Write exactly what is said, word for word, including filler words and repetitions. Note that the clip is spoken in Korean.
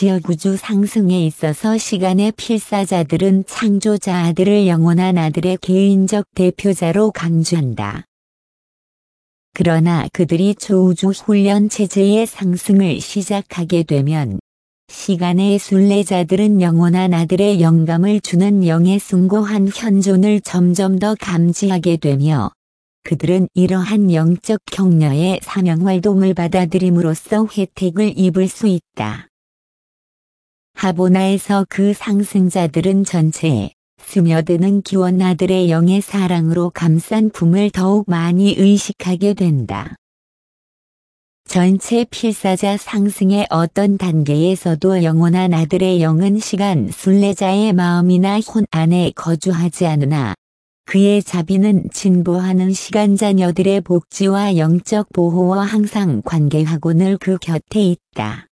지역우주 상승에 있어서 시간의 필사자들은 창조자 아들을 영원한 아들의 개인적 대표자로 강조한다. 그러나 그들이 초우주 훈련 체제의 상승을 시작하게 되면 시간의 순례자들은 영원한 아들의 영감을 주는 영의 숭고한 현존을 점점 더 감지하게 되며 그들은 이러한 영적 격려의 사명활동을 받아들임으로써 혜택을 입을 수 있다. 하보나에서 그 상승자들은 전체에 스며드는 기원 아들의 영의 사랑으로 감싼 품을 더욱 많이 의식하게 된다. 전체 필사자 상승의 어떤 단계에서도 영원한 아들의 영은 시간 순례자의 마음이나 혼 안에 거주하지 않으나 그의 자비는 진보하는 시간 자녀들의 복지와 영적 보호와 항상 관계하고 늘 그 곁에 있다.